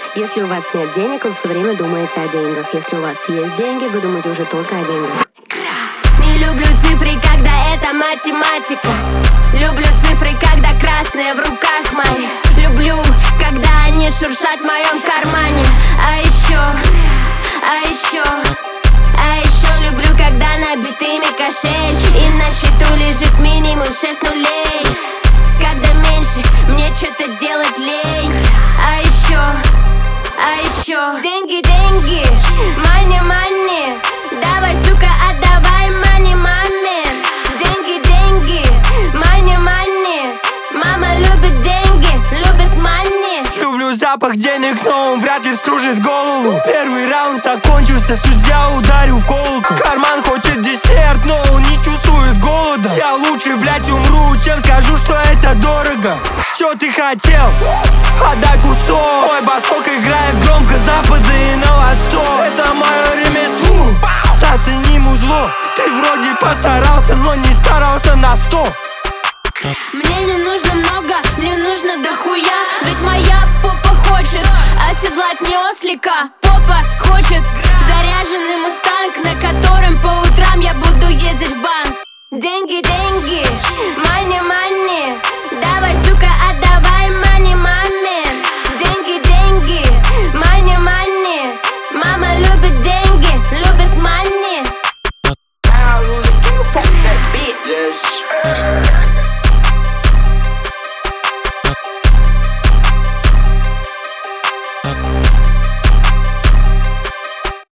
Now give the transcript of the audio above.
Если у вас нет денег, вы все время думаете о деньгах. Если у вас есть деньги, вы думаете уже только о деньгах. Не люблю цифры, когда это математика. Люблю цифры, когда красные в руках моих. Люблю, когда они шуршат в моем кармане. А еще люблю, когда набитыми кошель и на счету лежит минимум 6 нулей. Когда меньше, мне что-то делать лень. А еще деньги, деньги, money, money. Давай, сука, отдавай money, маме. Деньги, деньги, money, money. Мама любит деньги, любит money. Люблю запах денег, но он вряд ли вскружит голову. Первый раунд закончился, судья ударил в колокол. Карман хочет десерт, но он не чувствует голода. Я лучше, блять, умру, чем скажу, что это дорого. Чё ты хотел? Отдай кусок. Мой басок играет громко с запада и на восток. Это мое ремесло, зацени музло. Ты вроде постарался, но не старался на 100. Мне не нужно много, мне нужно дохуя. Ведь моя попа хочет оседлать не ослика. Попа хочет заряженный мустанг, на котором по утрам я буду ездить в банк. Деньги, деньги, money, money. Давай,